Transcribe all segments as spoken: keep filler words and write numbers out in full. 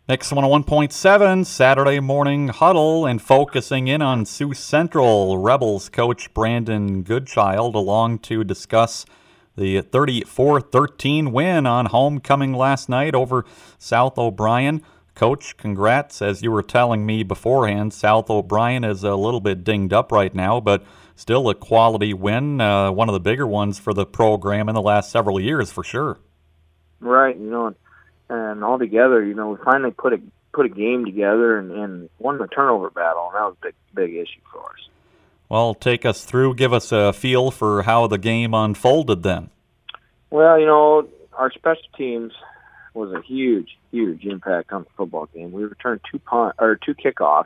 Mix one oh one point seven, Saturday morning huddle, and focusing in on Sioux Central. Rebels coach Brandon Goodchild along to discuss the thirty-four thirteen win on homecoming last night over South O'Brien. Coach, congrats. As you were telling me beforehand, South O'Brien is a little bit dinged up right now, but still a quality win, uh, one of the bigger ones for the program in the last several years for sure. Right, you know, and all together, you know, we finally put a put a game together and, and won the turnover battle, and that was a big, big issue for us. Well, take us through, give us a feel for how the game unfolded then. Well, you know, our special teams was a huge, huge impact on the football game. We returned two punt or two kickoffs.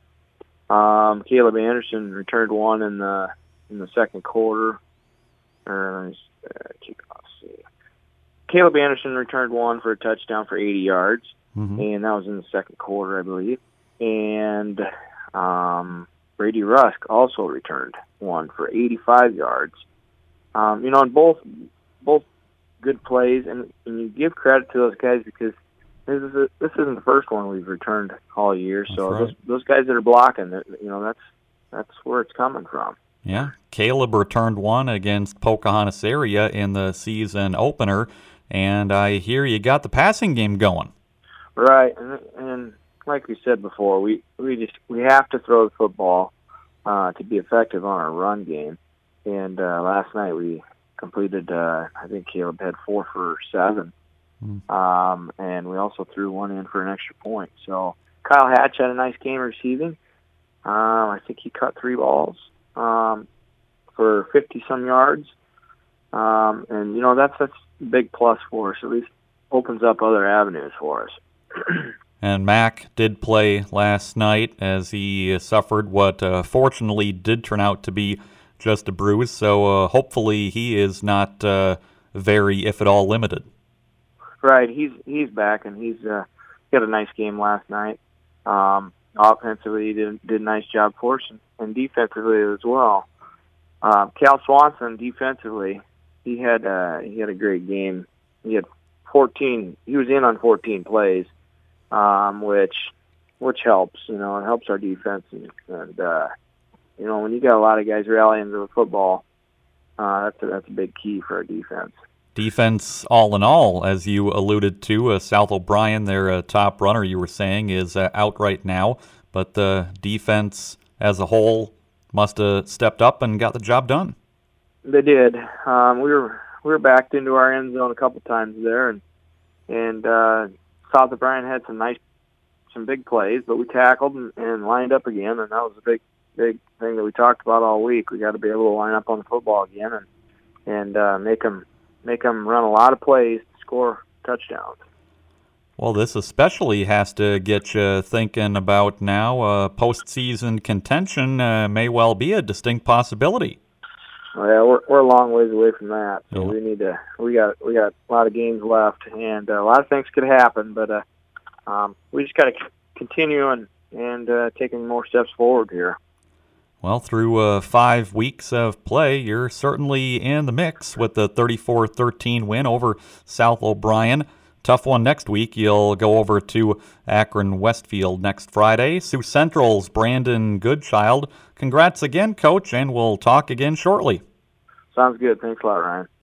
Um, Caleb Anderson returned one in the in the second quarter. Or uh, kickoffs. See. Caleb Anderson returned one for a touchdown for eighty yards, mm-hmm. and that was in the second quarter, I believe. And um, Brady Rusk also returned one for eighty-five yards. Um, you know, in both both good plays, and, and you give credit to those guys because this is a, this isn't the first one we've returned all year. So right. those those guys that are blocking, you know, that's that's where it's coming from. Yeah, Caleb returned one against Pocahontas area in the season opener. And I hear you got the passing game going. Right, and, and like we said before, we, we just we have to throw the football uh, to be effective on our run game. And uh, last night we completed, uh, I think Caleb had four for seven, mm. um, and we also threw one in for an extra point. So Kyle Hatch had a nice game receiving. Um, I think he caught three balls um, for fifty some yards, um, and you know that's that's. big plus for us. At least opens up other avenues for us. And Mac did play last night as he suffered what uh, fortunately did turn out to be just a bruise. So uh, hopefully he is not uh, very, if at all, limited. Right. He's he's back, and he's uh, he had a nice game last night. Um, offensively, he did, did a nice job for us, and, and defensively as well. Uh, Cal Swanson, defensively, He had uh, he had a great game. He had fourteen. He was in on fourteen plays, um, which which helps. You know, it helps our defense. And, and uh, you know, when you got a lot of guys rallying to the football, uh, that's a, that's a big key for our defense. Defense, all in all, as you alluded to, uh, South O'Brien, their uh, top runner, you were saying, is uh, out right now. But the defense as a whole must have stepped up and got the job done. They did. Um, we were we were backed into our end zone a couple times there, and and uh, South O'Brien had some nice, some big plays, but we tackled and, and lined up again, and that was a big big thing that we talked about all week. We got to be able to line up on the football again and and uh, make them make them run a lot of plays to score touchdowns. Well, this especially has to get you thinking about now. Uh, postseason contention uh, may well be a distinct possibility. Yeah, we're we're a long ways away from that, so yeah. we need to. We got we got a lot of games left, and uh, a lot of things could happen. But uh, um, we just got to c- continue and and uh, taking more steps forward here. Well, through uh, five weeks of play, you're certainly in the mix with the thirty-four thirteen win over South O'Brien. Tough one next week. You'll go over to Akron Westfield next Friday. Sioux Central's Brandon Goodchild. Congrats again, Coach, and we'll talk again shortly. Sounds good. Thanks a lot, Ryan.